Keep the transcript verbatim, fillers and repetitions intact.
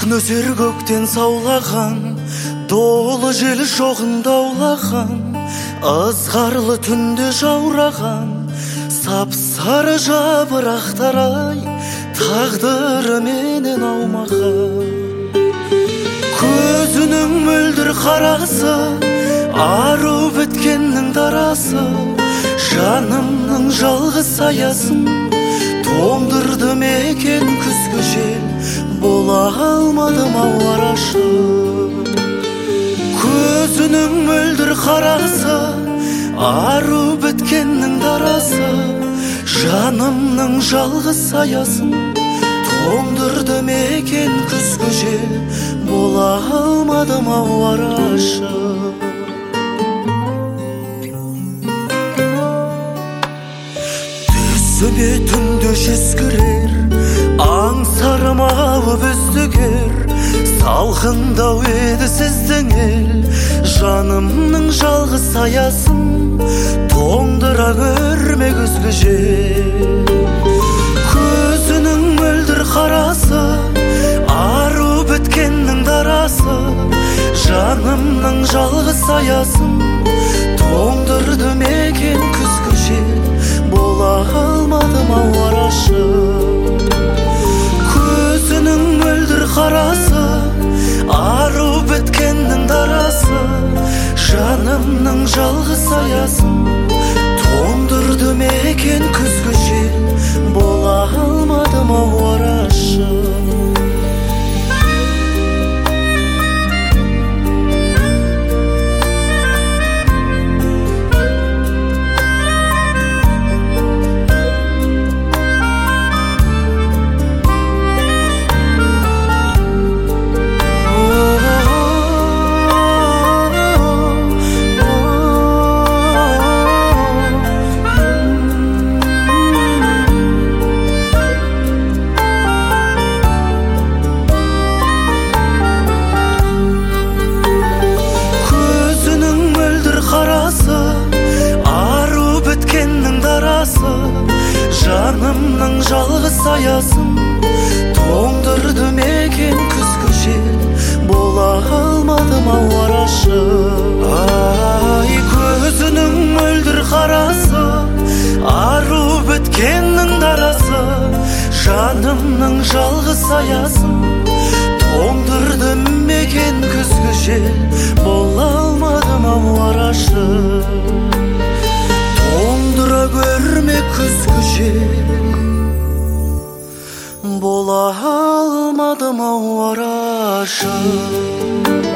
нөсер көктен саулаған, долы жел шоғында аулаған, ызғарлы түнде жаураған, сап-сары жапырақтар-ай, тағдыры менен аумаған. Көзінің мөлдір қарасы, ару біткеннің дарасы, жанымның жалғыз саясын тоңдырды мекен күзгі жел, бола алмадым ау арашы. Көзінің мөлдір қарасы, ару біткеннің дарасы, жанымның жалғыз саясын тоңдырды мекен күзгі жел, бола алмадым ау арашы. Түсіме түнде жүзгірер, аңсарым ауып үздігер, салқындау еді сіздің ел, жанымның жалғыз саясын тоңдыра көрме күзгі жел. Көзінің мөлдір қарасы, ару біткеннің дарасы, жанымның жалғыз саясын тоңдырды мекен күзгі жел, бола алмадым ау арашы. Көзінің мөлдір қарасы, ару біткеннің дарасы, жанымның жалғыз саясын тоңдырды мекен күзгі жел, бола алмадым ау арашы. Жанымның жалғыз саясын тоңдырды мекен күзгі жел, бола алмадым ау арашы. Ай, көзінің мөлдір қарасы, ару біткеннің дарасы, жанымның жалғыз саясын тоңдырды мекен күзгі жел, бола алмадым ау арашы. Тоңдыра көрме күзгі жел, бола алмадым ау арашы.